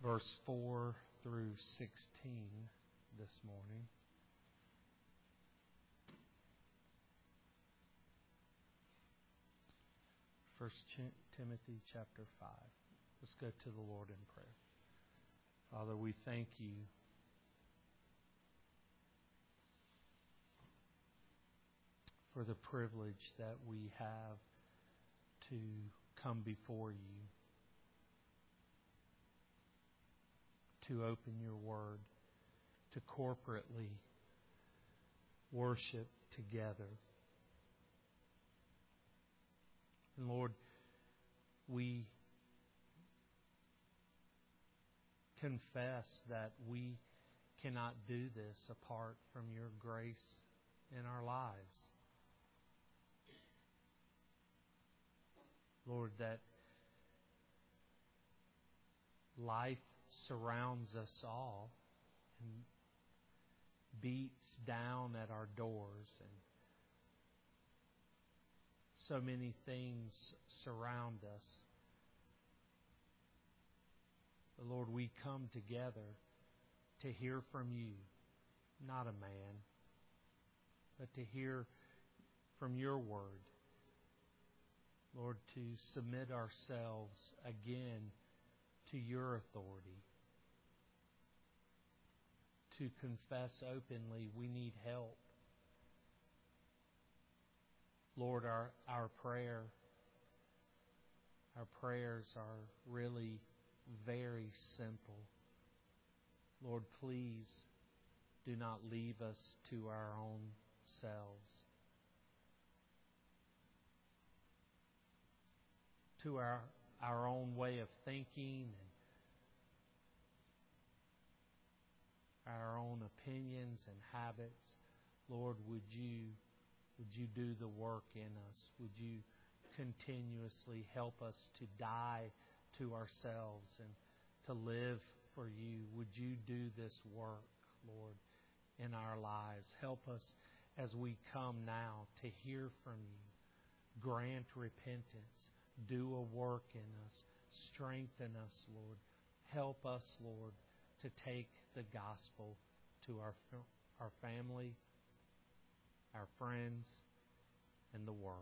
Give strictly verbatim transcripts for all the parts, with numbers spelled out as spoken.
verse four through sixteen this morning. First Timothy chapter five. Let's go to the Lord in prayer. Father, we thank you for the privilege that we have to come before you, to open your word, to corporately worship together. And Lord, we confess that we cannot do this apart from your grace in our lives. Lord, that life surrounds us all and beats down at our doors, and so many things surround us. But Lord, we come together to hear from you, not a man, but to hear from your word. Lord, to submit ourselves again to your authority, to confess openly we need help. Lord, our, our prayer, our prayers are really very simple. Lord, please do not leave us to our own selves, to our, our own way of thinking and our own opinions and habits. Lord, would you would you do the work in us? Would you continuously help us to die to ourselves and to live for you? Would you do this work, Lord, in our lives? Help us as we come now to hear from you. Grant repentance. Do a work in us. Strengthen us, Lord. Help us, Lord, to take the gospel to our our family, our friends, and the world.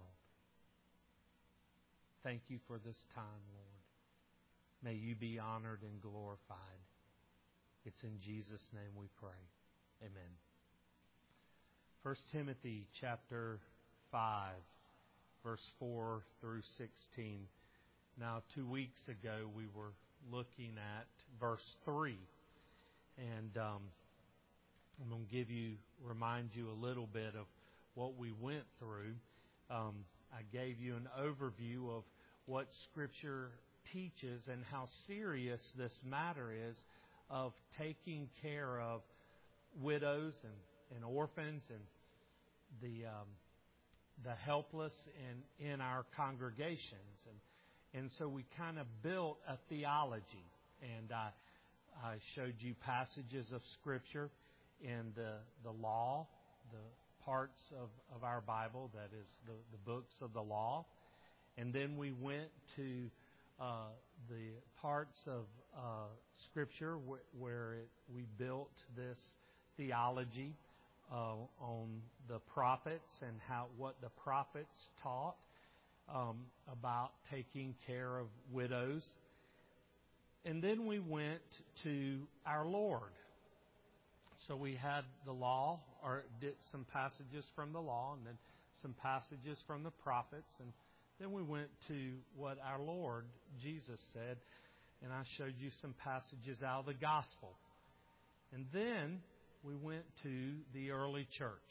Thank you for this time, Lord. May you be honored and glorified. It's in Jesus' name we pray. Amen. First Timothy chapter five, verse four through sixteen. Now, two weeks ago, we were looking at verse three. And um, I'm going to give you, remind you a little bit of what we went through. Um, I gave you an overview of what Scripture teaches and how serious this matter is of taking care of widows and, and orphans and the um, the helpless in, in our congregations. And, and so we kind of built a theology. And I, I showed you passages of Scripture in the, the law, the parts of, of our Bible, that is the, the books of the law. And then we went to uh, the parts of uh, Scripture wh- where it, we built this theology uh, on the prophets and how what the prophets taught um, about taking care of widows. And then we went to our Lord. So we had the law, or did some passages from the law, and then some passages from the prophets, and then we went to what our Lord Jesus said, and I showed you some passages out of the gospel. And then we went to the early church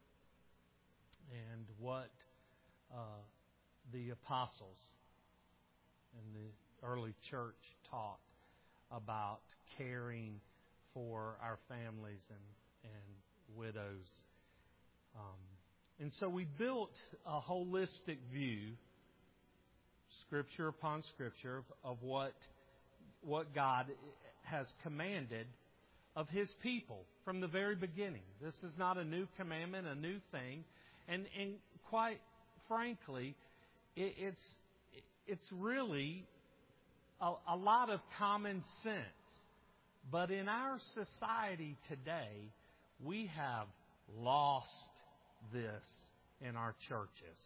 and what uh, the apostles and the early church taught about caring for our families and, and widows. Um, and so we built a holistic view, Scripture upon Scripture, of, of what what God has commanded of His people from the very beginning. This is not a new commandment, a new thing. And, and quite frankly, it, it's it's really a, a lot of common sense. But in our society today, we have lost this in our churches.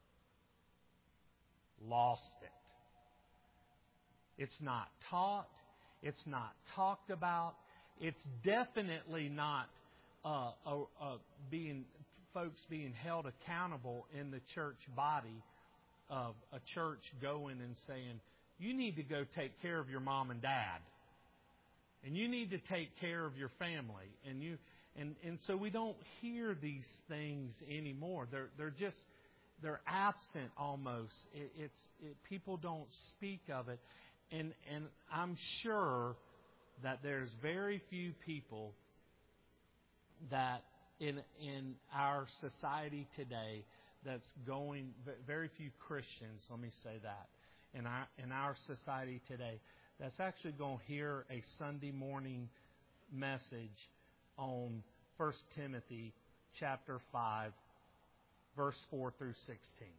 Lost it. It's not taught. It's not talked about. It's definitely not uh, uh, uh, being folks being held accountable in the church body of a church going and saying, you need to go take care of your mom and dad. And you need to take care of your family. And you and, and so we don't hear these things anymore. They're they're just they're absent almost. It, it's it, people don't speak of it. And and I'm sure that there's very few people that in in our society today that's going, very few Christians, let me say that, in our in our society today, that's actually going to hear a Sunday morning message on First Timothy chapter five, verse four through sixteen.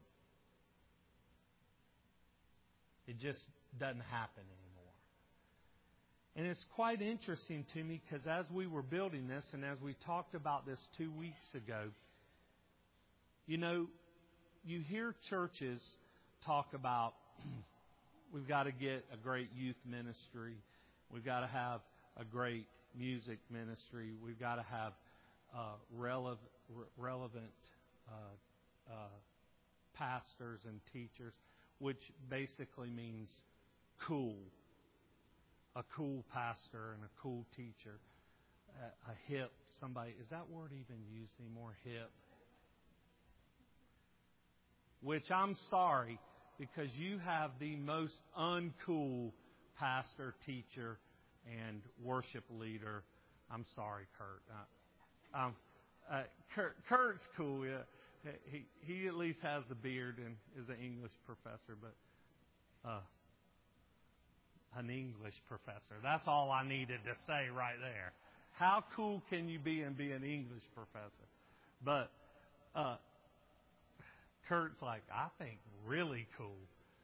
It just doesn't happen anymore. And it's quite interesting to me because as we were building this and as we talked about this two weeks ago, you know, you hear churches talk about we've got to get a great youth ministry. We've got to have a great music ministry. We've got to have uh, rele- re- relevant uh, uh, pastors and teachers, which basically means cool. A cool pastor and a cool teacher. A, a hip, somebody, is that word even used anymore, hip? Which I'm sorry, because you have the most uncool pastor, teacher, and worship leader. I'm sorry, Kurt. Uh, um, uh, Kurt Kurt's cool. Yeah. He he at least has a beard and is an English professor, but uh, an English professor. That's all I needed to say right there. How cool can you be and be an English professor? But uh, Kurt's like, I think really cool.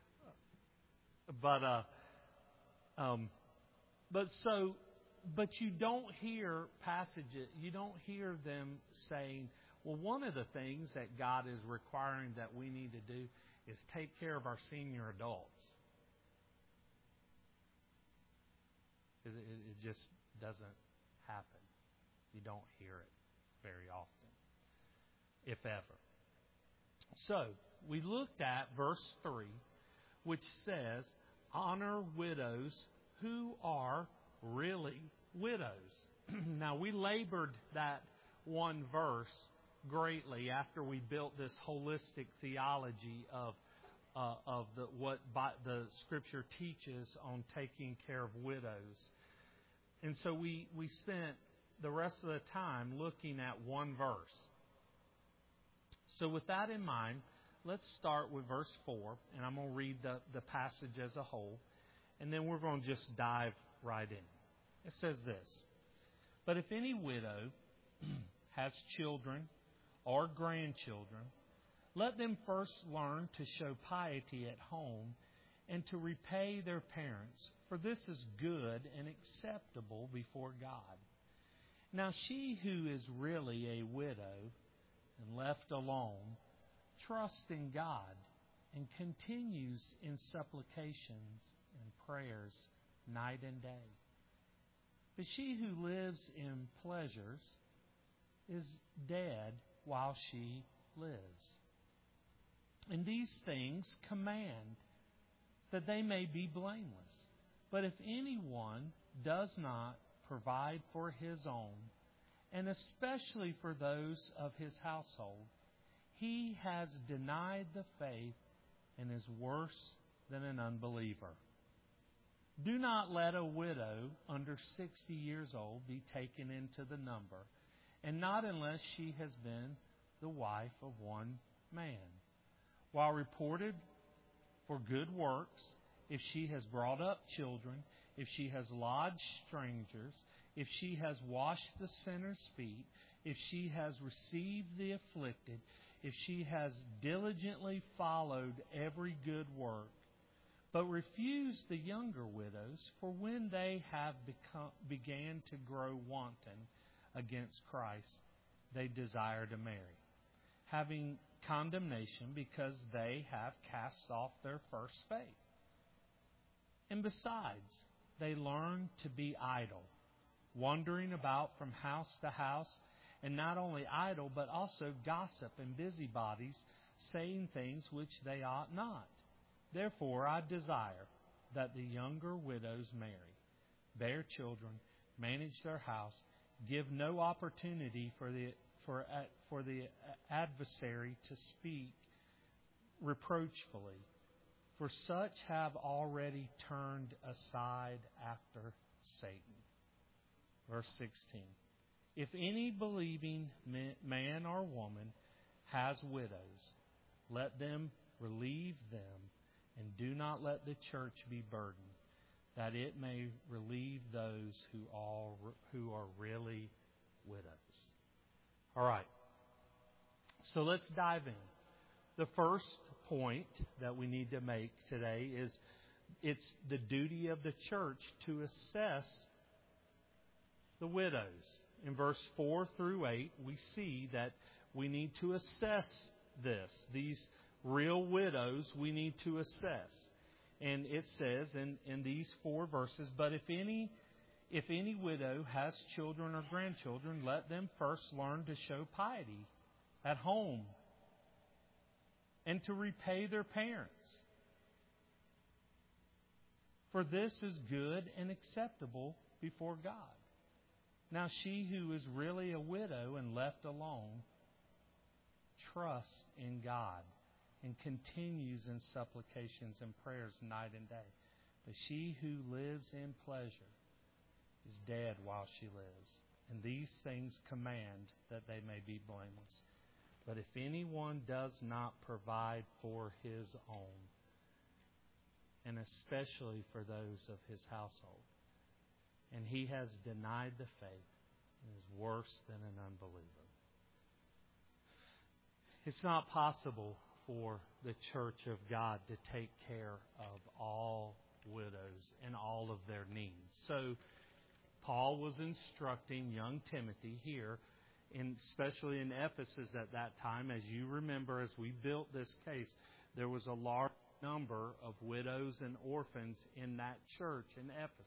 But uh, um, but so, but you don't hear passages. You don't hear them saying, well, one of the things that God is requiring that we need to do is take care of our senior adults. It, it, it just doesn't happen. You don't hear it very often, if ever. So, we looked at verse three, which says, honor widows who are really widows. Now, we labored that one verse greatly after we built this holistic theology of uh, of the, what by, the Scripture teaches on taking care of widows. And so we, we spent the rest of the time looking at one verse. So with that in mind, let's start with verse four, and I'm going to read the, the passage as a whole, and then we're going to just dive right in. It says this, but if any widow has children or grandchildren, let them first learn to show piety at home and to repay their parents, for this is good and acceptable before God. Now she who is really a widow and left alone trusts in God and continues in supplications and prayers night and day. But she who lives in pleasures is dead while she lives. And these things command that they may be blameless. But if anyone does not provide for his own, and especially for those of his household, he has denied the faith and is worse than an unbeliever. Do not let a widow under sixty years old be taken into the number, and not unless she has been the wife of one man, while reported for good works, if she has brought up children, if she has lodged strangers, if she has washed the sinner's feet, if she has received the afflicted, if she has diligently followed every good work. But refuse the younger widows, for when they have become, began to grow wanton against Christ, they desire to marry, having condemnation because they have cast off their first faith. And besides, they learn to be idle, wandering about from house to house, and not only idle, but also gossip and busybodies, saying things which they ought not. Therefore I desire that the younger widows marry, bear children, manage their house, give no opportunity for the for for the adversary to speak reproachfully, for such have already turned aside after Satan. Verse sixteen. If any believing man or woman has widows, let them relieve them, and do not let the church be burdened, that it may relieve those who all who are really widows. All right. So let's dive in. The first point that we need to make today is it's the duty of the church to assess the widows. In verse four through eight, we see that we need to assess this. These real widows we need to assess. And it says in, in these four verses, but if any if any widow has children or grandchildren, let them first learn to show piety at home and to repay their parents. For this is good and acceptable before God. Now she who is really a widow and left alone trusts in God and continues in supplications and prayers night and day. But she who lives in pleasure is dead while she lives. And these things command that they may be blameless. But if anyone does not provide for his own, and especially for those of his household, and he has denied the faith, and is worse than an unbeliever. It's not possible for the church of God to take care of all widows and all of their needs. So Paul was instructing young Timothy here, in, especially in Ephesus at that time. As you remember, as we built this case, there was a large number of widows and orphans in that church in Ephesus.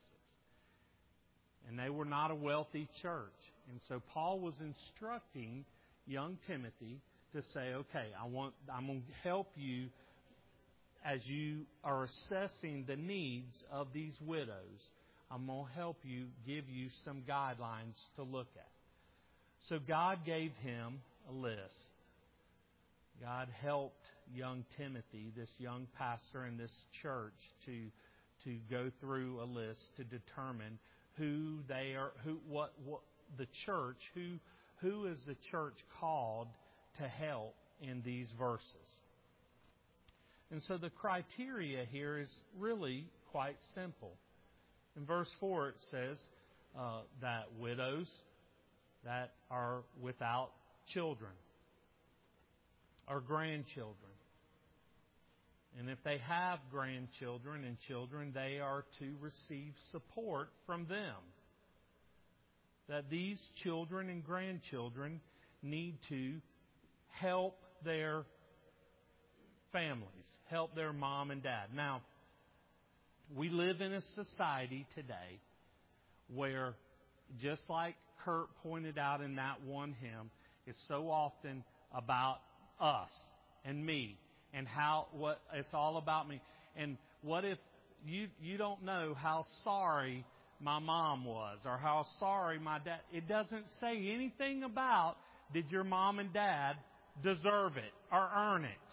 And they were not a wealthy church. And so Paul was instructing young Timothy to say, okay, I want, I'm going to help you as you are assessing the needs of these widows. I'm going to help you, give you some guidelines to look at. So God gave him a list. God helped young Timothy, this young pastor in this church, to to go through a list to determine who they are, who what what the church, who who is the church called to help in these verses. And so the criteria here is really quite simple. In verse four it says uh, that widows that are without children or grandchildren. And if they have grandchildren and children, they are to receive support from them. That these children and grandchildren need to help their families, help their mom and dad. Now, we live in a society today where, just like Kurt pointed out in that one hymn, it's so often about us and me and how what it's all about me. And what if you you don't know how sorry my mom was or how sorry my dad? It doesn't say anything about did your mom and dad deserve it or earn it.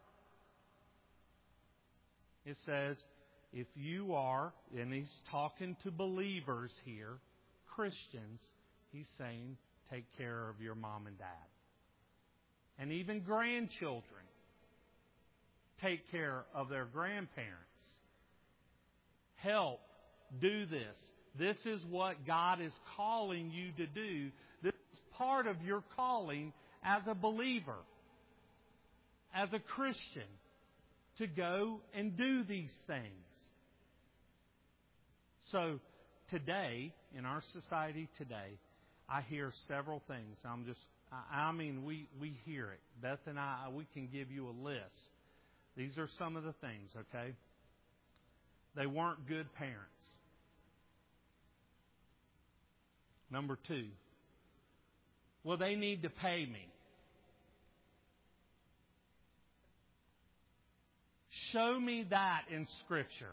It says if you are, and he's talking to believers here, Christians, he's saying take care of your mom and dad. And even grandchildren, take care of their grandparents. Help, do this. This is what God is calling you to do. This is part of your calling as a believer, as a Christian, to go and do these things. So today, in our society today, I hear several things. I'm just, I, I mean, we, we hear it. Beth and I, we can give you a list. These are some of the things, okay? They weren't good parents. Number two, well, they need to pay me. Show me that in Scripture.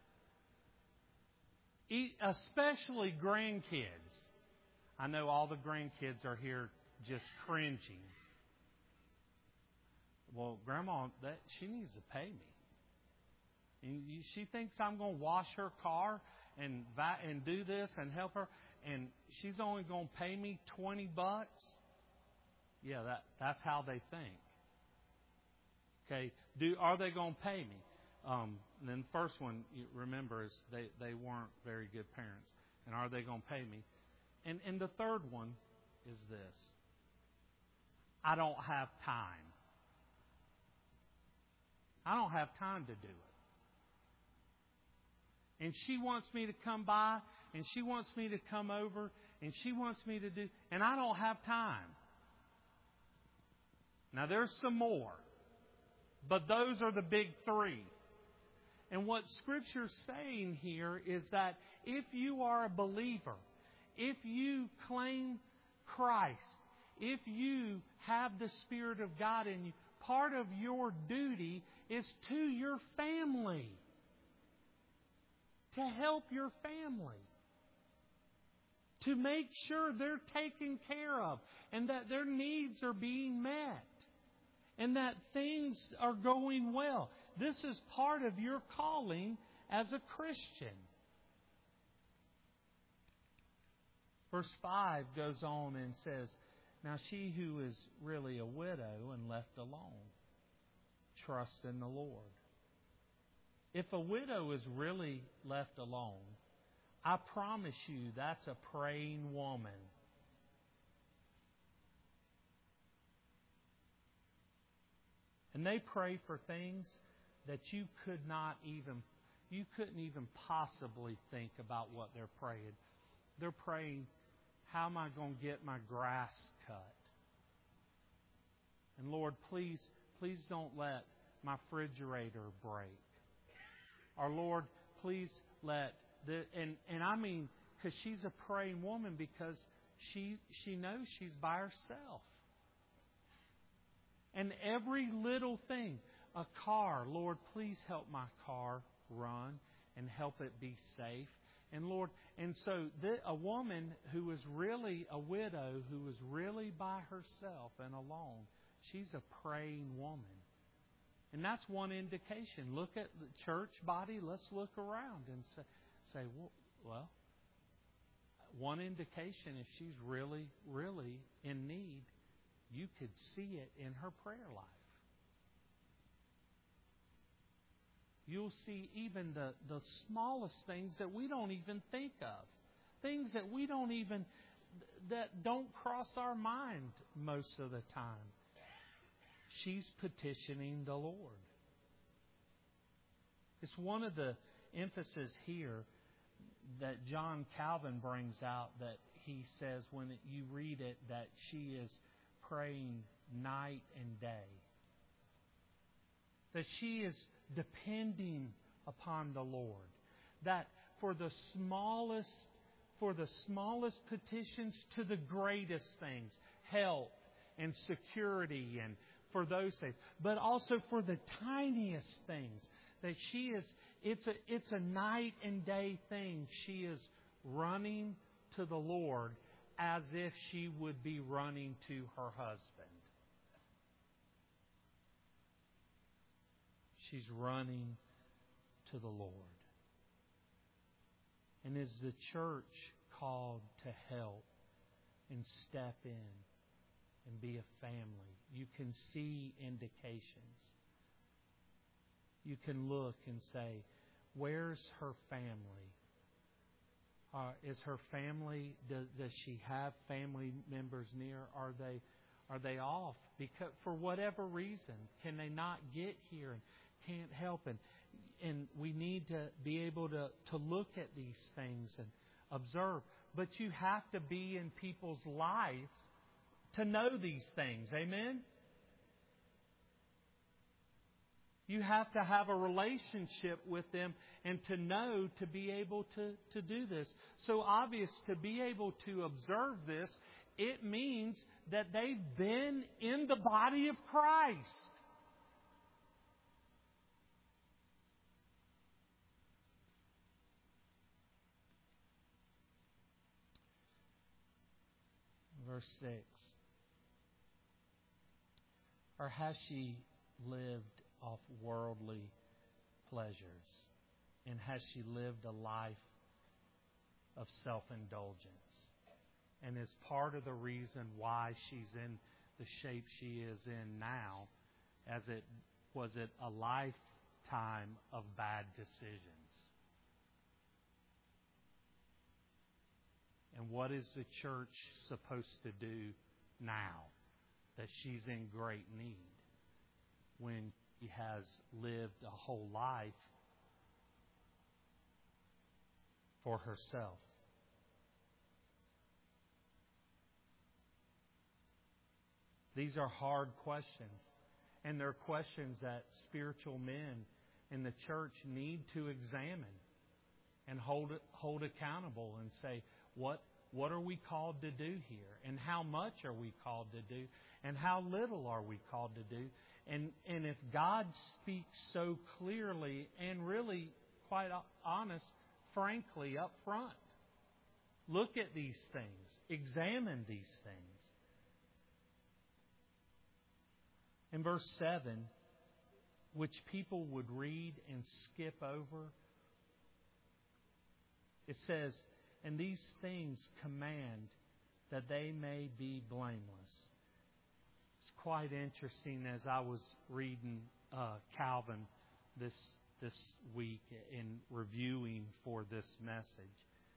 Especially grandkids. I know all the grandkids are here just cringing. Well, Grandma, that she needs to pay me. And she thinks I'm going to wash her car and and do this and help her, and she's only going to pay me twenty bucks. Yeah, that that's how they think. Okay, do are they going to pay me? Um, and then the first one, you remember, is they, they weren't very good parents. And are they going to pay me? And and the third one is this. I don't have time. I don't have time to do it. And she wants me to come by, and she wants me to come over, and she wants me to do, and I don't have time. Now there's some more, but those are the big three. And what Scripture's saying here is that if you are a believer, if you claim Christ, if you have the Spirit of God in you, part of your duty is to your family. To help your family. To make sure they're taken care of and that their needs are being met. And that things are going well. This is part of your calling as a Christian. Verse five goes on and says, now she who is really a widow and left alone, trust in the Lord. If a widow is really left alone, I promise you that's a praying woman. And they pray for things that you could not even, you couldn't even possibly think about what they're praying. They're praying, how am I going to get my grass cut? And Lord, please, please don't let my refrigerator break. Or Lord, please let, the, and, and I mean, because she's a praying woman because she she knows she's by herself. And every little thing, a car, Lord, please help my car run and help it be safe. And Lord, and so the, a woman who was really a widow, who was really by herself and alone, she's a praying woman. And that's one indication. Look at the church body. Let's look around and say, say well, well, one indication if she's really, really in need, you could see it in her prayer life. You'll see even the, the smallest things that we don't even think of. Things that we don't even, that don't cross our mind most of the time. She's petitioning the Lord. It's one of the emphasis here that John Calvin brings out, that he says when you read it that she is praying night and day. That she is depending upon the Lord. That for the smallest, for the smallest petitions to the greatest things, health and security and for those things, but also for the tiniest things, that she is, it's a, it's a night and day thing. She is running to the Lord as if she would be running to her husband. She's running to the Lord. And is the church called to help and step in and be a family? You can see indications. You can look and say, where's her family? Uh, is her family, does, does she have family members near? Are they are they off? Because for whatever reason, can they not get here? can't help. And and we need to be able to, to look at these things and observe. But you have to be in people's lives to know these things. Amen? You have to have a relationship with them and to know to be able to, to do this. So obvious, to be able to observe this, it means that they've been in the body of Christ. Verse six. Or has she lived off worldly pleasures? And has she lived a life of self-indulgence? And is part of the reason why she's in the shape she is in now, as it was it a lifetime of bad decisions? And what is the church supposed to do now that she's in great need, when she has lived a whole life for herself? These are hard questions, and they're questions that spiritual men in the church need to examine and hold hold accountable and say, what what are we called to do here? And how much are we called to do? And how little are we called to do? And and if God speaks so clearly and really, quite honest, frankly, up front, look at these things. Examine these things. In verse seven, which people would read and skip over, it says, and these things command that they may be blameless. It's quite interesting as I was reading uh, Calvin this this week in reviewing for this message.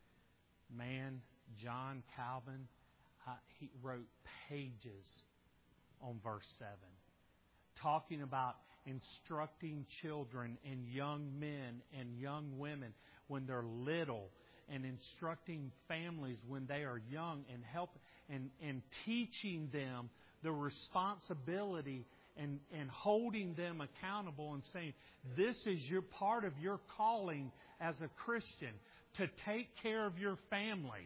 Man, John Calvin, uh, he wrote pages on verse seven, talking about instructing children and young men and young women when they're little, and instructing families when they are young, and help and, and teaching them the responsibility and, and holding them accountable and saying, this is your part of your calling as a Christian, to take care of your family.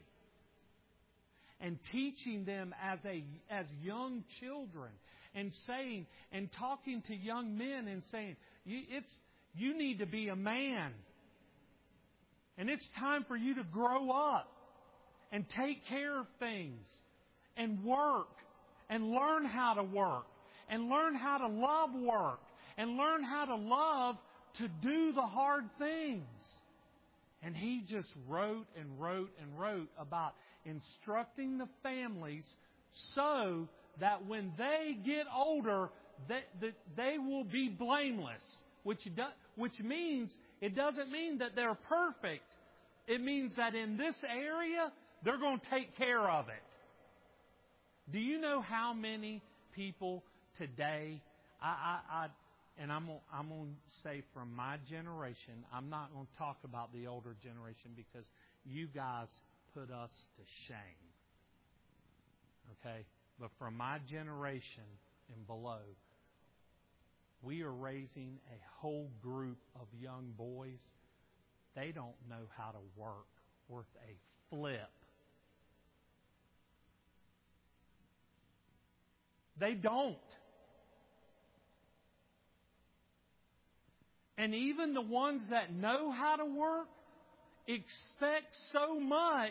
And teaching them as a as young children, and saying and talking to young men and saying, you, it's you need to be a man. And it's time for you to grow up and take care of things and work and learn how to work and learn how to love work and learn how to love to do the hard things. And he just wrote and wrote and wrote about instructing the families so that when they get older, that, that they will be blameless. Which do, which means, it doesn't mean that they're perfect. It means that in this area, they're going to take care of it. Do you know how many people today, I, I, I and I'm, I'm going to say from my generation, I'm not going to talk about the older generation because you guys put us to shame. Okay? But from my generation and below, we are raising a whole group of young boys. They don't know how to work worth a flip. They don't. And even the ones that know how to work expect so much.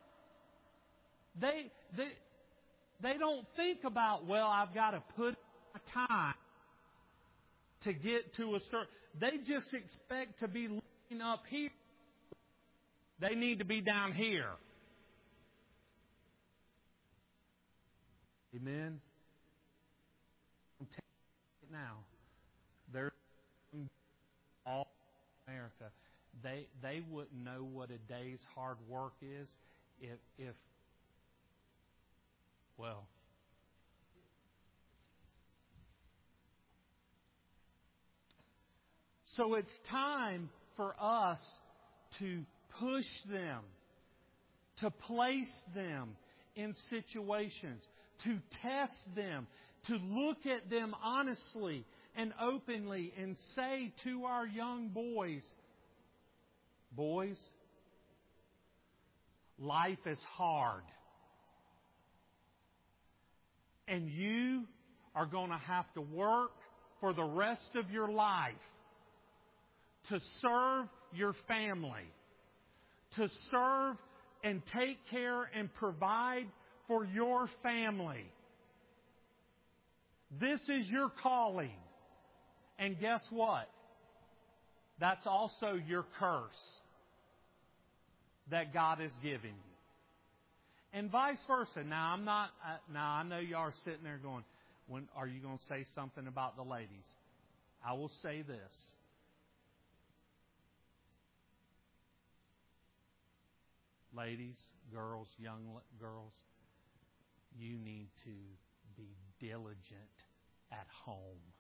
They they they don't think about, well, I've got to put my time to get to a certain... They just expect to be living up here. They need to be down here. Amen? I'm telling you now, they're all America. They they wouldn't know what a day's hard work is if if well. So it's time for us to push them, to place them in situations, to test them, to look at them honestly and openly and say to our young boys, boys, life is hard. And you are going to have to work for the rest of your life to serve your family, to serve and take care and provide for your family. This is your calling. And guess what? That's also your curse that God has given you. And vice versa. Now, I'm not, uh, now I know you are sitting there going, when are you going to say something about the ladies? I will say this. Ladies, girls, young girls, you need to be diligent at home.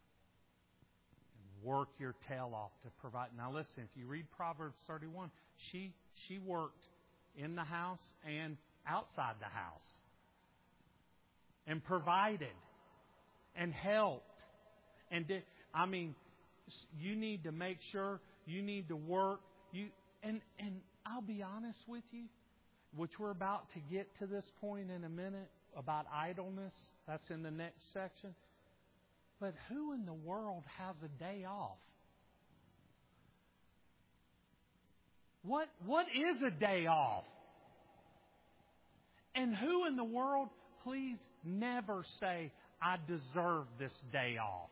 And work your tail off to provide. Now listen, if you read Proverbs thirty-one, she she worked in the house and outside the house. And provided. And helped. And did, I mean, you need to make sure, you need to work. You and and I'll be honest with you, which we're about to get to this point in a minute, about idleness. That's in the next section. But who in the world has a day off? What what is a day off? And who in the world, please never say, I deserve this day off.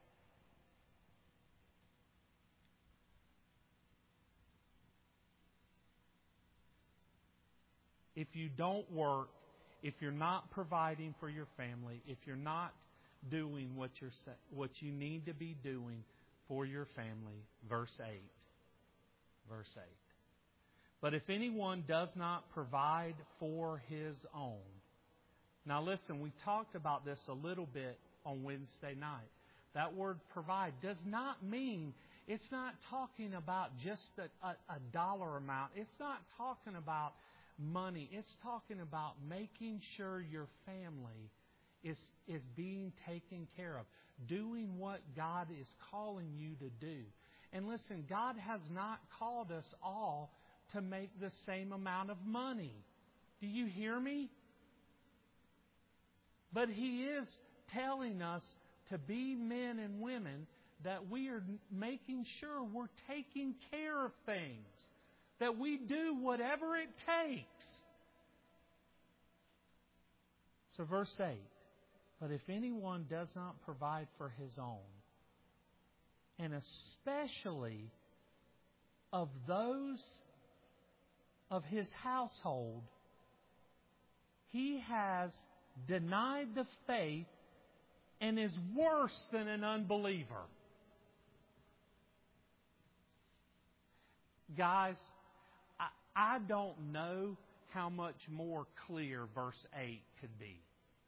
If you don't work, if you're not providing for your family, if you're not doing what you're what you need to be doing for your family, verse eight. Verse eight. But if anyone does not provide for his own. Now listen, we talked about this a little bit on Wednesday night. That word provide does not mean, it's not talking about just a, a, a dollar amount. It's not talking about money. It's talking about making sure your family is, is being taken care of. Doing what God is calling you to do. And listen, God has not called us all to make the same amount of money. Do you hear me? But He is telling us to be men and women that we are making sure we're taking care of things. That we do whatever it takes. So verse eight. But if anyone does not provide for his own, and especially of those of his household, he has denied the faith and is worse than an unbeliever. Guys, I, I don't know how much more clear verse eight could be.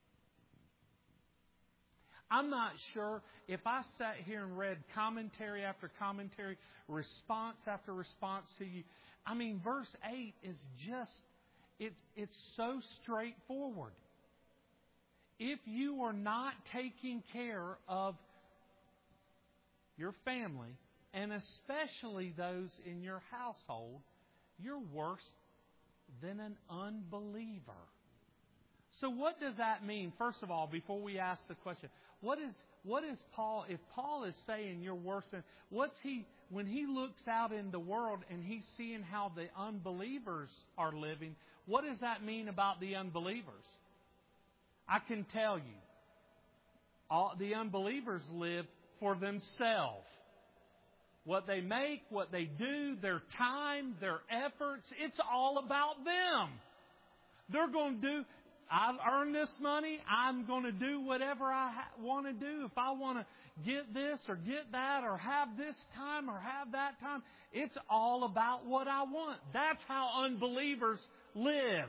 I'm not sure if I sat here and read commentary after commentary, response after response to you. I mean, verse eight is just, it, it's so straightforward. If you are not taking care of your family, and especially those in your household, you're worse than an unbeliever. So what does that mean? First of all, before we ask the question, what is what is Paul, if Paul is saying you're worse than, what's he, when he looks out in the world and he's seeing how the unbelievers are living, what does that mean about the unbelievers? I can tell you, all the unbelievers live for themselves. What they make, what they do, their time, their efforts, it's all about them. They're going to do, I've earned this money, I'm going to do whatever I ha- want to do. If I want to get this or get that or have this time or have that time, it's all about what I want. That's how unbelievers live.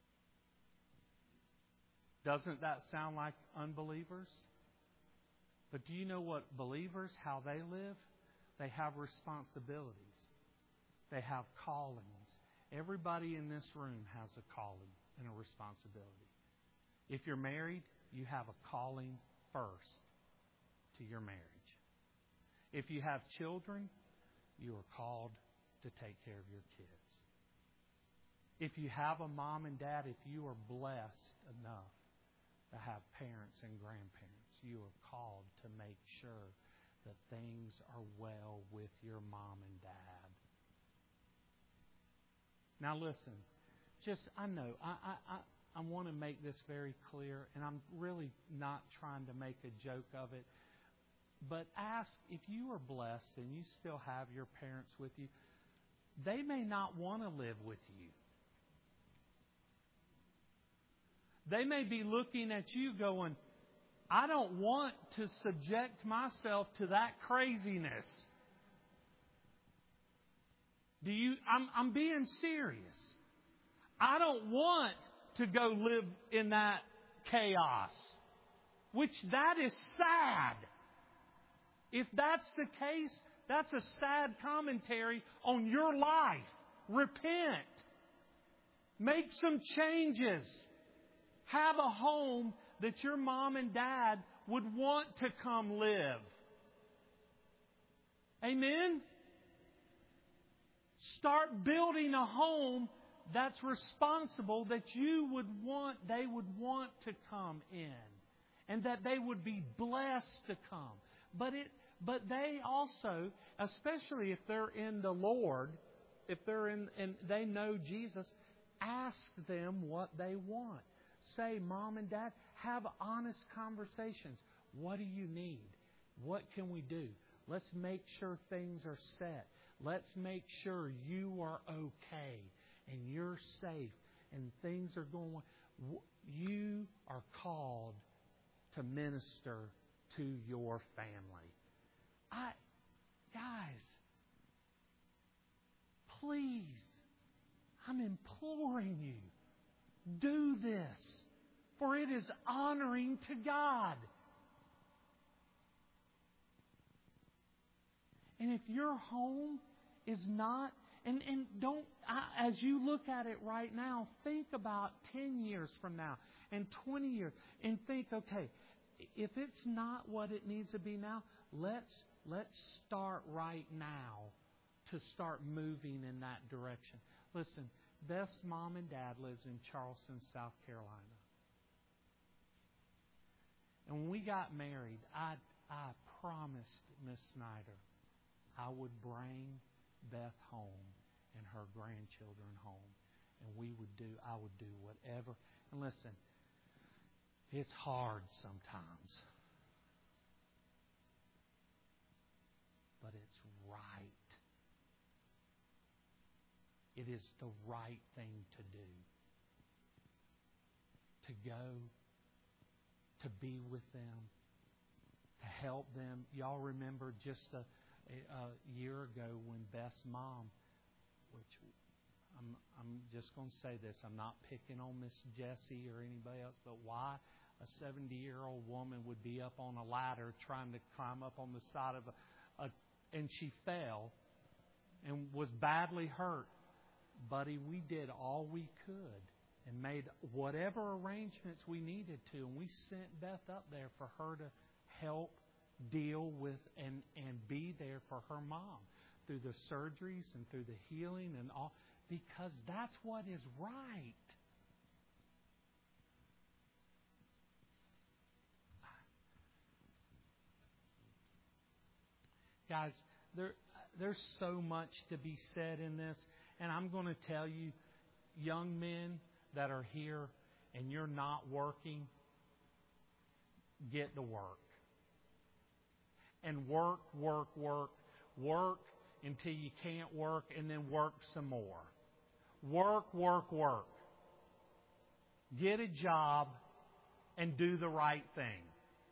Doesn't that sound like unbelievers? But do you know what believers, how they live? They have responsibilities. They have callings. Everybody in this room has a calling and a responsibility. If you're married, you have a calling first to your marriage. If you have children, you are called to take care of your kids. If you have a mom and dad, if you are blessed enough to have parents and grandparents, you are called to make sure that things are well with your mom and dad. Now listen, just, I know, I, I, I, I want to make this very clear, and I'm really not trying to make a joke of it, but ask, if you are blessed and you still have your parents with you, they may not want to live with you. They may be looking at you going, I don't want to subject myself to that craziness. Do you? I'm, I'm being serious. I don't want to go live in that chaos. Which that is sad. If that's the case, that's a sad commentary on your life. Repent. Make some changes. Have a home that your mom and dad would want to come live. Amen? Start building a home that's responsible, that you would want, they would want to come in. And that they would be blessed to come. But it, but they also, especially if they're in the Lord, if they're in and they know Jesus, ask them what they want. Say, Mom and Dad, have honest conversations. What do you need? What can we do? Let's make sure things are set. Let's make sure you are okay and you're safe and things are going on. You are called to minister to your family. I, guys, please, I'm imploring you, do this, for it is honoring to God. And if your home is not, and, and don't, I, as you look at it right now, think about ten years from now and twenty years and think, okay, if it's not what it needs to be now, let's, let's start right now to start moving in that direction. Listen, Beth's mom and dad lives in Charleston, South Carolina. And when we got married, I, I promised Miss Snyder I would bring Beth home and her grandchildren home. And we would do, I would do whatever. And listen, it's hard sometimes. But it's right. It is the right thing to do. To go, to be with them, to help them. Y'all remember just a, a, a year ago when Beth's mom, which I'm, I'm just going to say this, I'm not picking on Miss Jessie or anybody else, but why a seventy-year-old woman would be up on a ladder trying to climb up on the side of a, a and she fell and was badly hurt. Buddy, we did all we could and made whatever arrangements we needed to. And we sent Beth up there for her to help deal with and, and be there for her mom through the surgeries and through the healing and all, because that's what is right. Guys, there, there's so much to be said in this. And I'm going to tell you, young men that are here and you're not working, get to work. And work, work, work, work until you can't work, and then work some more. Work, work, work. Get a job and do the right thing.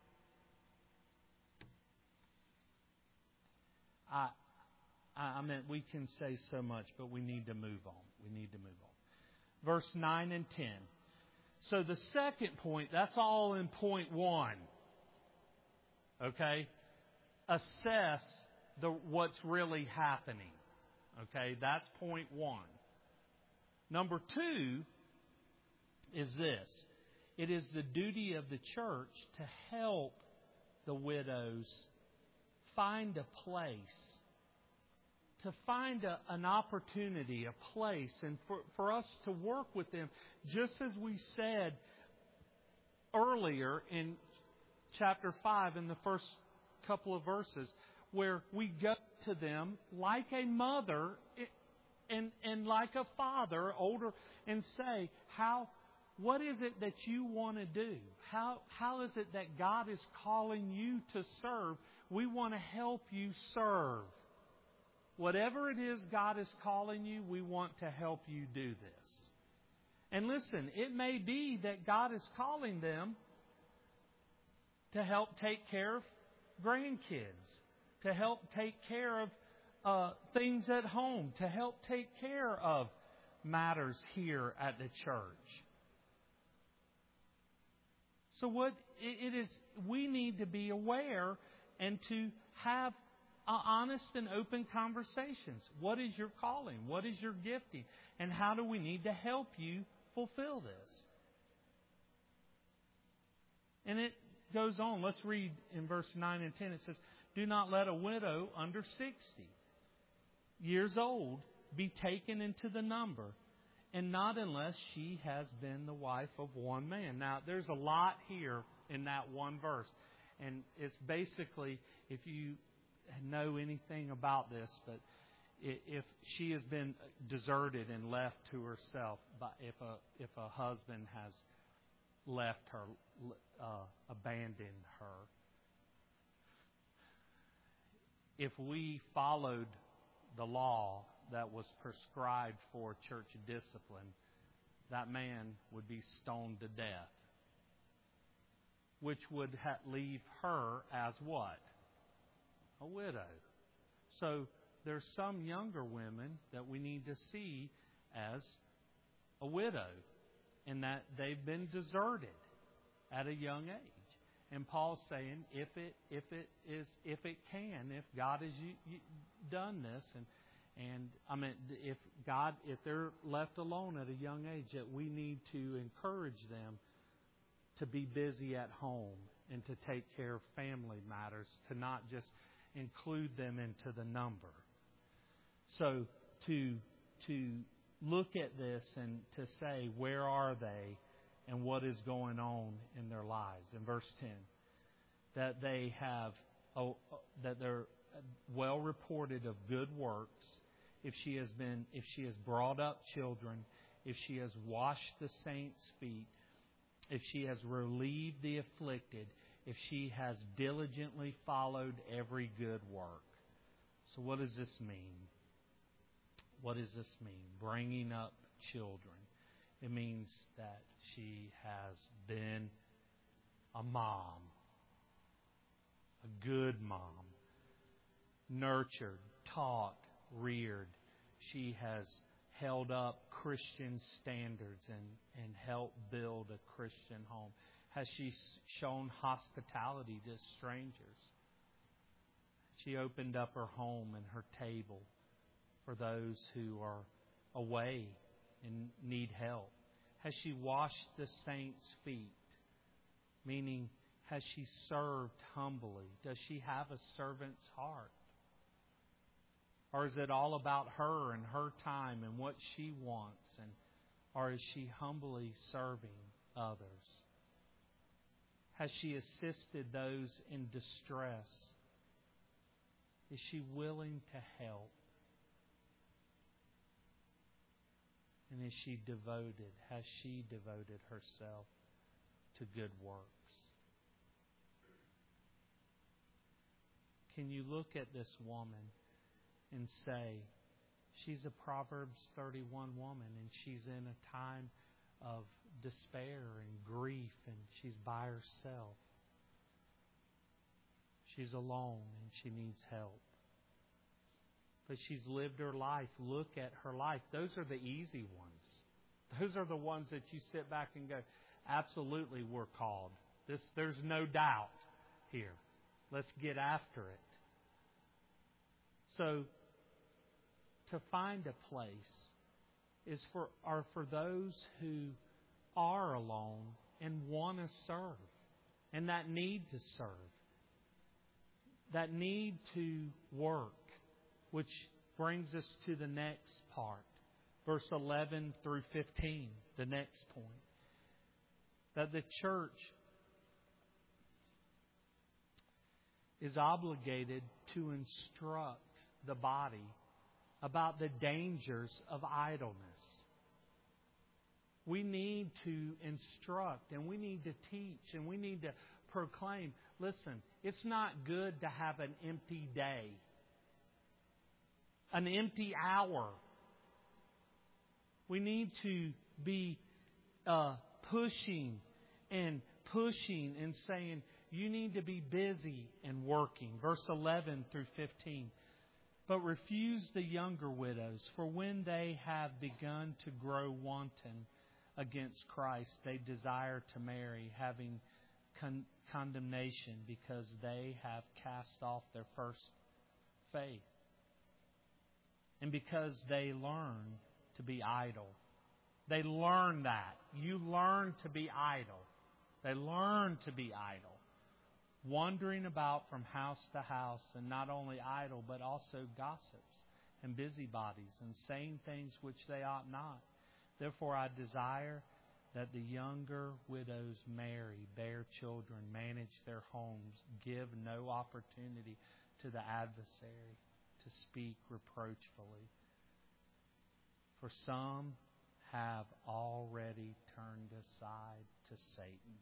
I, I mean, we can say so much, but we need to move on. We need to move on. Verse nine and ten. So the second point, that's all in point one. Okay? Assess the what's really happening. Okay? That's point one. Number two is this. It is the duty of the church to help the widows find a place, to find a, an opportunity, a place, and for, for us to work with them, just as we said earlier in chapter five, in the first couple of verses, where we go to them like a mother and, and like a father, older, and say, how, what is it that you want to do? How, how is it that God is calling you to serve? We want to help you serve. Whatever it is God is calling you, we want to help you do this. And listen, it may be that God is calling them to help take care of grandkids, to help take care of uh, things at home, to help take care of matters here at the church. So what it is, we need to be aware and to have honest and open conversations. What is your calling? What is your gifting? And how do we need to help you fulfill this? And it goes on. Let's read in verse nine and ten. It says, do not let a widow under sixty years old be taken into the number, and not unless she has been the wife of one man. Now, there's a lot here in that one verse. And it's basically, if you know anything about this, but if she has been deserted and left to herself, but if a if a husband has left her, uh, abandoned her, if we followed the law that was prescribed for church discipline, that man would be stoned to death, which would ha- leave her as what? A widow. So there's some younger women that we need to see as a widow, and that they've been deserted at a young age. And Paul's saying, if it if it is if it can, if God has you, you done this, and and I mean, if God if they're left alone at a young age, that we need to encourage them to be busy at home and to take care of family matters, to not just include them into the number. So to to look at this and to say, where are they and what is going on in their lives? In verse ten, that they have oh, that they're well reported of good works. If she has been, if she has brought up children, if she has washed the saints' feet, if she has relieved the afflicted, if she has diligently followed every good work. So what does this mean? What does this mean? Bringing up children. It means that she has been a mom, a good mom, nurtured, taught, reared. She has held up Christian standards and, and helped build a Christian home. Has she shown hospitality to strangers? She opened up her home and her table for those who are away and need help. Has she washed the saints' feet? Meaning, has she served humbly? Does she have a servant's heart? Or is it all about her and her time and what she wants? And or is she humbly serving others? Has she assisted those in distress? Is she willing to help? And is she devoted? Has she devoted herself to good works? Can you look at this woman and say, she's a Proverbs thirty-one woman, and she's in a time of despair and grief, and she's by herself. She's alone, and she needs help. But she's lived her life. Look at her life. Those are the easy ones. Those are the ones that you sit back and go, absolutely we're called. This, there's no doubt here. Let's get after it. So, to find a place is for are for those who are alone and want to serve, and that need to serve, that need to work, which brings us to the next part, verse eleven through fifteen, the next point. That the church is obligated to instruct the body about the dangers of idleness. We need to instruct, and we need to teach, and we need to proclaim. Listen, it's not good to have an empty day, an empty hour. We need to be uh, pushing and pushing and saying, you need to be busy and working. Verse eleven through fifteen. But refuse the younger widows, for when they have begun to grow wanton against Christ, they desire to marry, having con- condemnation, because they have cast off their first faith. And because they learn to be idle. They learn that. You learn to be idle. They learn to be idle. Wandering about from house to house, and not only idle, but also gossips and busybodies, and saying things which they ought not. Therefore I desire that the younger widows marry, bear children, manage their homes, give no opportunity to the adversary to speak reproachfully. For some have already turned aside to Satan.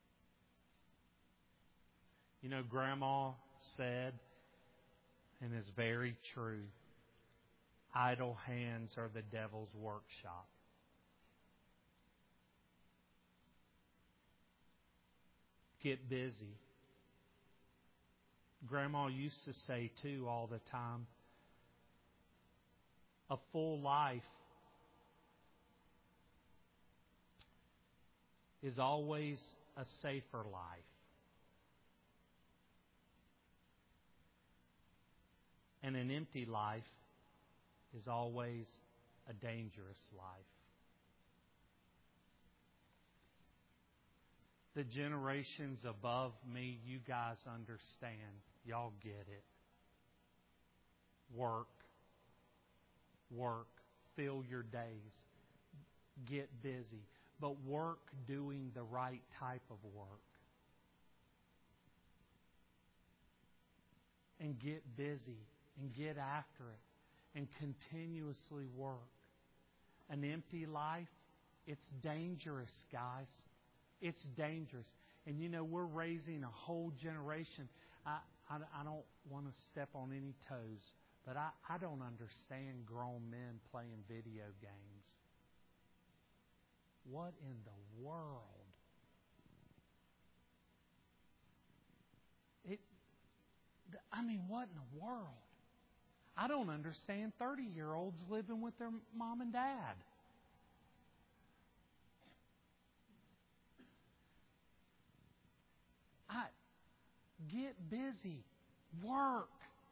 You know, Grandma said, and is very true, idle hands are the devil's workshop. Get busy. Grandma used to say, too, all the time, a full life is always a safer life. And an empty life is always a dangerous life. The generations above me, you guys understand. Y'all get it. Work. Work. Fill your days. Get busy. But work doing the right type of work. And get busy. And get after it. And continuously work. An empty life, it's dangerous, guys. It's dangerous. And you know, we're raising a whole generation. I, I, I don't want to step on any toes, but I, I don't understand grown men playing video games. What in the world? It. I mean, what in the world? I don't understand thirty-year-olds living with their mom and dad. I, get busy, work,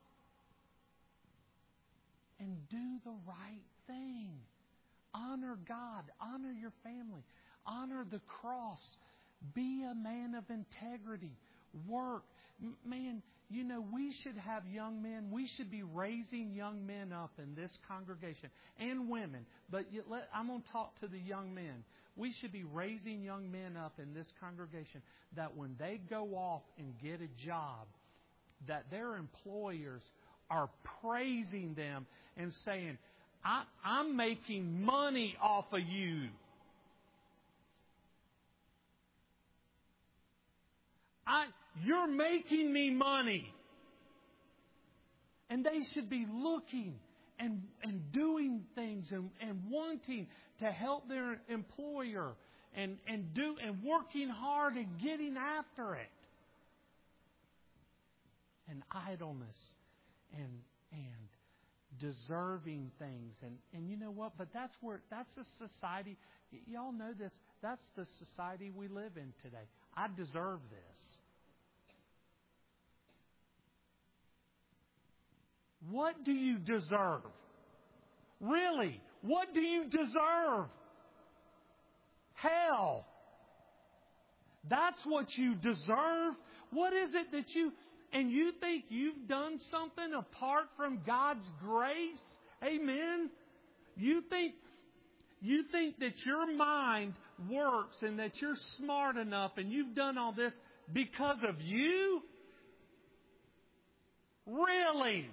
and do the right thing. Honor God, honor your family, honor the cross. Be a man of integrity. Work. Man, you know, we should have young men. We should be raising young men up in this congregation and women. But let, I'm going to talk to the young men. We should be raising young men up in this congregation that when they go off and get a job, that their employers are praising them and saying, I, I'm making money off of you. I, you're making me money. And they should be looking and, and doing things and, and wanting to help their employer and, and do and working hard and getting after it. And idleness and and deserving things. And, and you know what? But that's where that's the society. Y- y'all know this. That's the society we live in today. I deserve this. What do you deserve? Really, what do you deserve? Hell. That's what you deserve. What is it that you, and you think you've done something apart from God's grace? Amen. You think, you think that your mind works and that you're smart enough and you've done all this because of you? Really?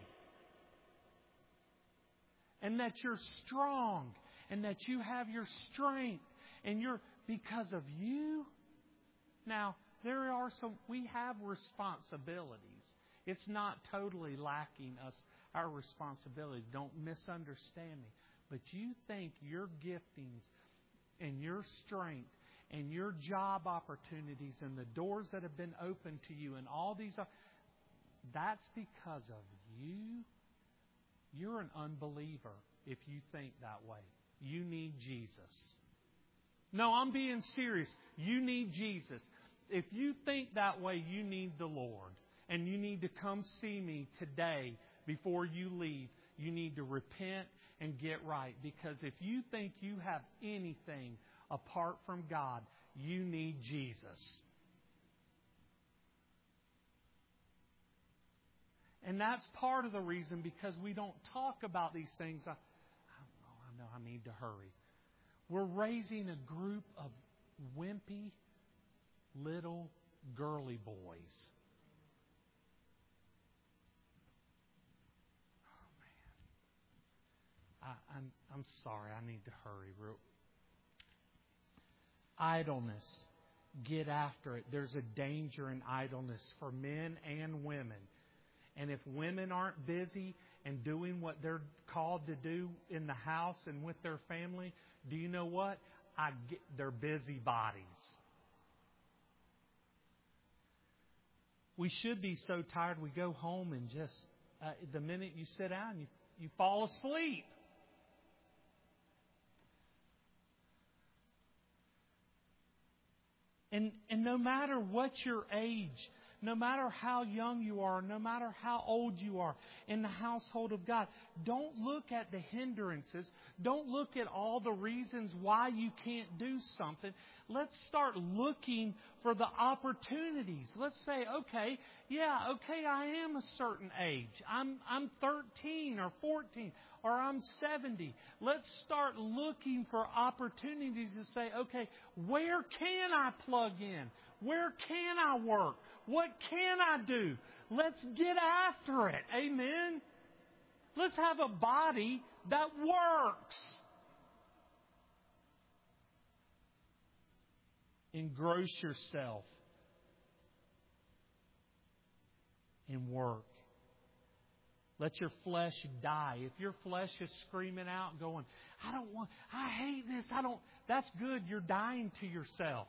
And that you're strong and that you have your strength and you're because of you? Now, there are some, we have responsibilities. It's not totally lacking us, our responsibility. Don't misunderstand me. But you think your giftings and your strength and your job opportunities and the doors that have been opened to you and all these, that's because of you? You're an unbeliever if you think that way. You need Jesus. No, I'm being serious. You need Jesus. If you think that way, you need the Lord. And you need to come see me today before you leave. You need to repent and get right. Because if you think you have anything apart from God, you need Jesus. And that's part of the reason because we don't talk about these things. I, I know I need to hurry. We're raising a group of wimpy little girly boys. Oh, man. I, I'm, I'm sorry. I need to hurry. Real. Idleness. Get after it. There's a danger in idleness for men and women. And if women aren't busy and doing what they're called to do in the house and with their family, do you know what? I get, they're busy bodies. We should be so tired we go home and just, uh, the minute you sit down, you, you fall asleep. And, and no matter what your age, no matter how young you are, no matter how old you are in the household of God, don't look at the hindrances. Don't look at all the reasons why you can't do something. Let's start looking for the opportunities. Let's say, okay, yeah, okay, I am a certain age. I'm I'm thirteen or fourteen or I'm seventy. Let's start looking for opportunities to say, okay, where can I plug in? Where can I work? What can I do? Let's get after it. Amen? Let's have a body that works. Engross yourself in work. Let your flesh die. If your flesh is screaming out, going, I don't want, I hate this, I don't, that's good. You're dying to yourself.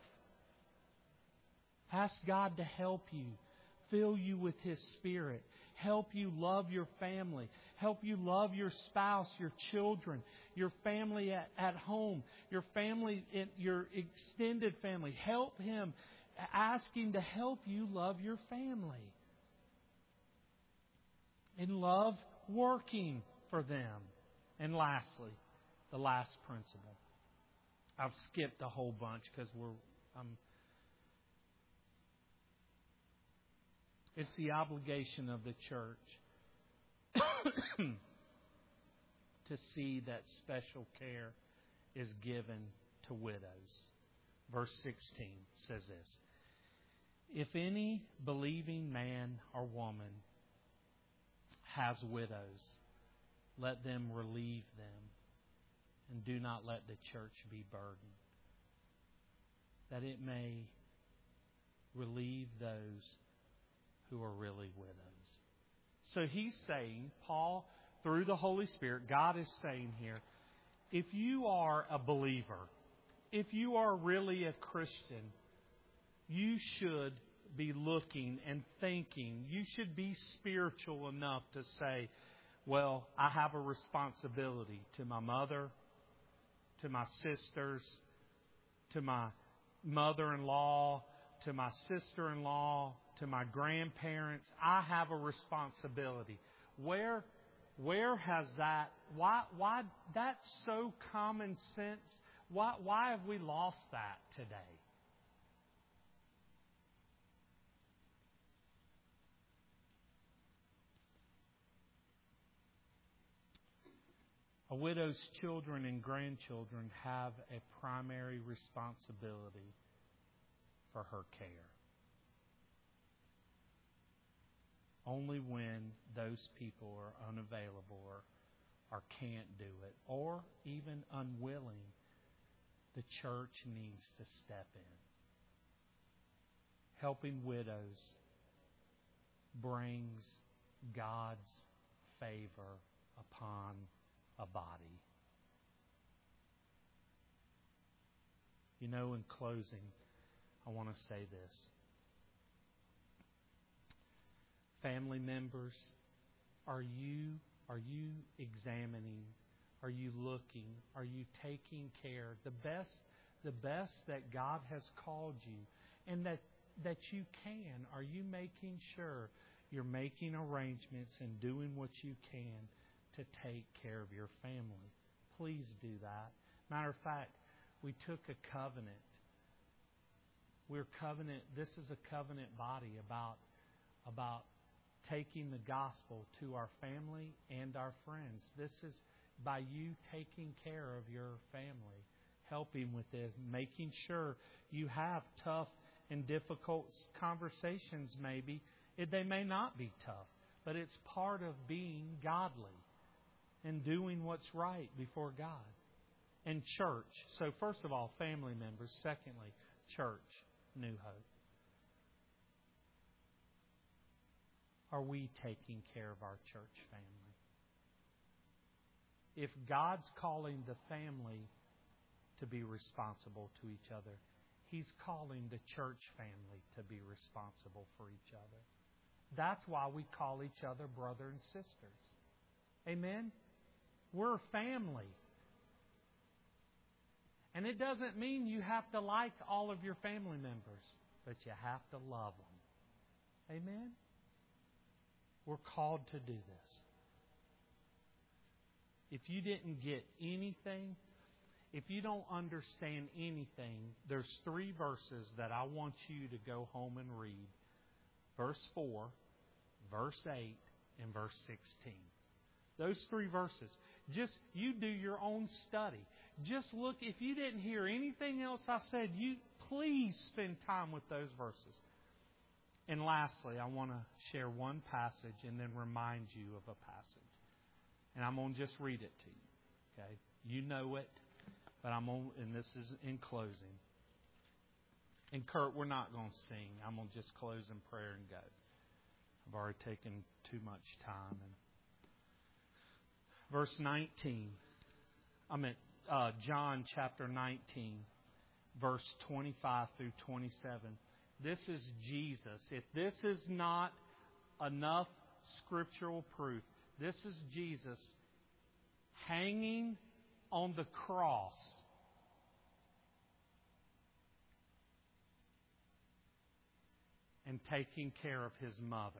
Ask God to help you, fill you with His Spirit, help you love your family, help you love your spouse, your children, your family at, at home, your family, your extended family. Help Him. Ask Him to help you love your family. And love working for them. And lastly, the last principle. I've skipped a whole bunch because we're I'm It's the obligation of the church to see that special care is given to widows. Verse sixteen says this. If any believing man or woman has widows, let them relieve them, and do not let the church be burdened, that it may relieve those who are really widows. So he's saying, Paul, through the Holy Spirit, God is saying here, if you are a believer, if you are really a Christian, you should be looking and thinking. You should be spiritual enough to say, well, I have a responsibility to my mother, to my sisters, to my mother-in-law, to my sister-in-law, to my grandparents. I have a responsibility. Where, Where has that, why, why, that's so common sense. Why, why have we lost that today? A widow's children and grandchildren have a primary responsibility for her care. Only when those people are unavailable or, or can't do it, or even unwilling, the church needs to step in. Helping widows brings God's favor upon a body. You know, in closing, I want to say this. Family members, are you are you examining? Are you looking? Are you taking care? The best the best that God has called you and that that you can. Are you making sure you're making arrangements and doing what you can to take care of your family? Please do that. Matter of fact, we took a covenant. We're covenant. This is a covenant body about about taking the gospel to our family and our friends. This is by you taking care of your family, helping with this, making sure you have tough and difficult conversations maybe. It, they may not be tough, but it's part of being godly and doing what's right before God. And church. So first of all, family members. Secondly, church, New Hope. Are we taking care of our church family? If God's calling the family to be responsible to each other, He's calling the church family to be responsible for each other. That's why we call each other brother and sisters. Amen? We're a family. And it doesn't mean you have to like all of your family members, but you have to love them. Amen? We're called to do this. If you didn't get anything, if you don't understand anything, there's three verses that I want you to go home and read. Verse four, verse eight, and verse sixteen. Those three verses. Just, you do your own study. Just look, if you didn't hear anything else I said, you please spend time with those verses. And lastly, I want to share one passage and then remind you of a passage. And I'm going to just read it to you. Okay? You know it, but I'm on, and this is in closing. And Kurt, we're not going to sing. I'm going to just close in prayer and go. I've already taken too much time. And verse nineteen. I'm at uh, John chapter nineteen, verse twenty-five through twenty-seven. This is Jesus. If this is not enough scriptural proof, this is Jesus hanging on the cross. And taking care of His mother.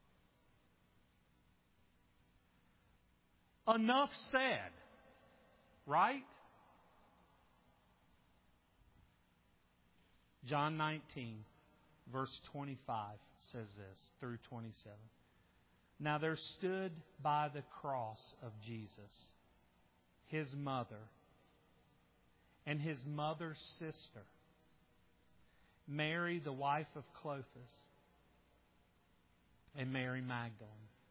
Enough said. Right? John nineteen, verse twenty-five says this through twenty-seven. Now there stood by the cross of Jesus His mother and His mother's sister, Mary, the wife of Clopas, and Mary Magdalene.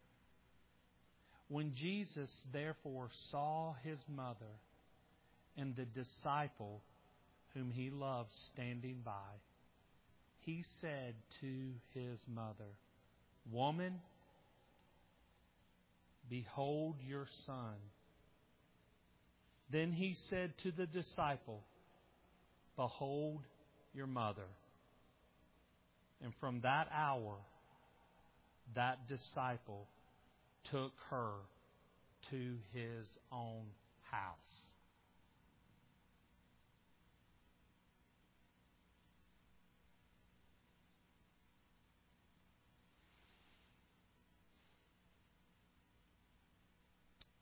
When Jesus therefore saw His mother and the disciple whom He loved standing by, He said to His mother, Woman, behold your son. Then He said to the disciple, Behold your mother. And from that hour, that disciple took her to his own house.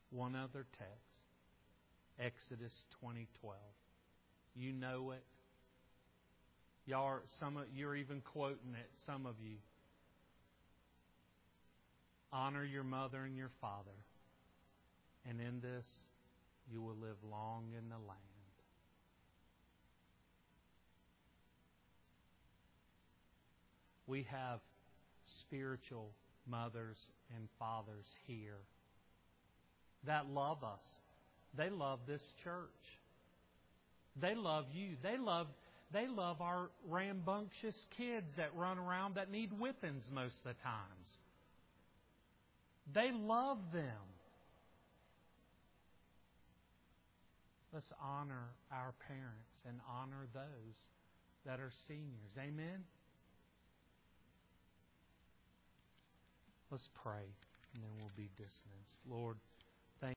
one other text. Exodus twenty twelve. You know it. Y'all are, some of, you're even quoting it, some of you. Honor your mother and your father, and in this you will live long in the land. We have spiritual mothers and fathers here that love us. They love this church. They love you. They love they love our rambunctious kids that run around that need whippings most of the times. They love them. Let's honor our parents and honor those that are seniors. Amen? Let's pray, and then we'll be dismissed. Lord,